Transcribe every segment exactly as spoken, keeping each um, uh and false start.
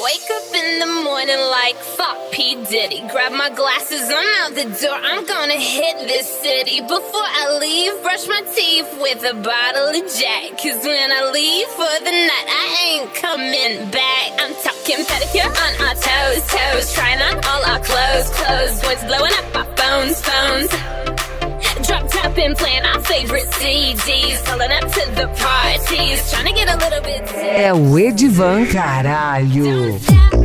Wake up in the morning like fuck P. Diddy. Grab my glasses, I'm out the door, I'm gonna hit this city. Before I leave, brush my teeth with a bottle of Jack. Cause when I leave for the night, I ain't coming back. I'm talking pedicure on our toes, toes. Trying on all our clothes, clothes. Boys blowing up our phones, phones. Drop top and playing our favorite C Ds. Pulling up to the parties, trying to get a little bit tipsy. É o Edivan, caralho.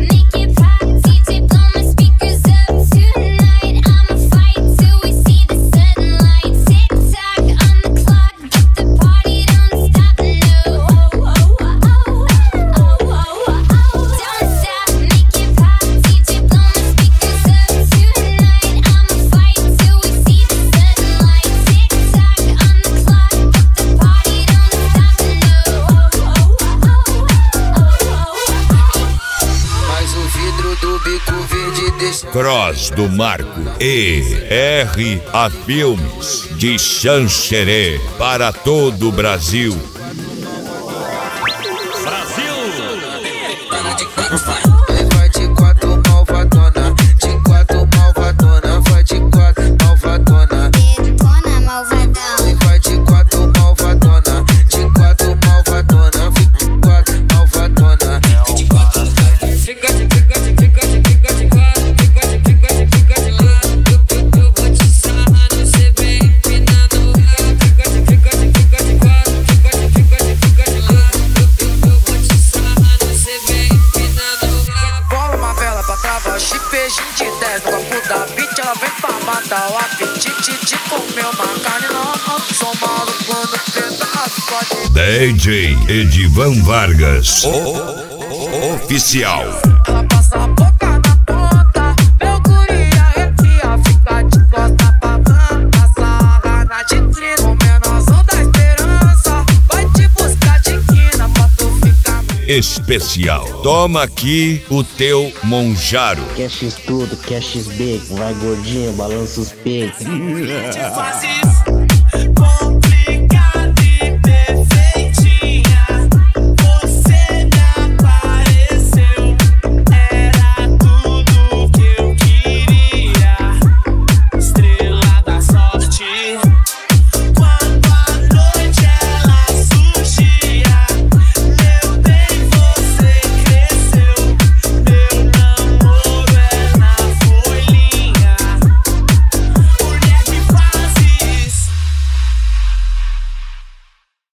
Cross do Marco e R A Filmes de Xanxerê para todo o Brasil. Brasil! Vai de quatro malvadona, de quatro malvadona, vai de quatro malvadona. Detona malvadão. Vai de quatro malvadona, de quatro malvadona, fica quatro malvadona. Fica de fica de fica de fica de quatro. De dez no copo da beat, ela vem pra matar o apetite de comer uma carne não. Sou maluco quando tenta as pode. D J Edivan Vargas, o, o, oficial. Ela passa a boca na ponta, meu guri arrepia, fica de costa pra banda, sarra na titrina, com menorzão da esperança, vai te buscar de quina pra tu ficar Especial. Toma aqui o teu Monjaro. Quer X tudo, quer X B, vai gordinho, balança os peitos. de fazer.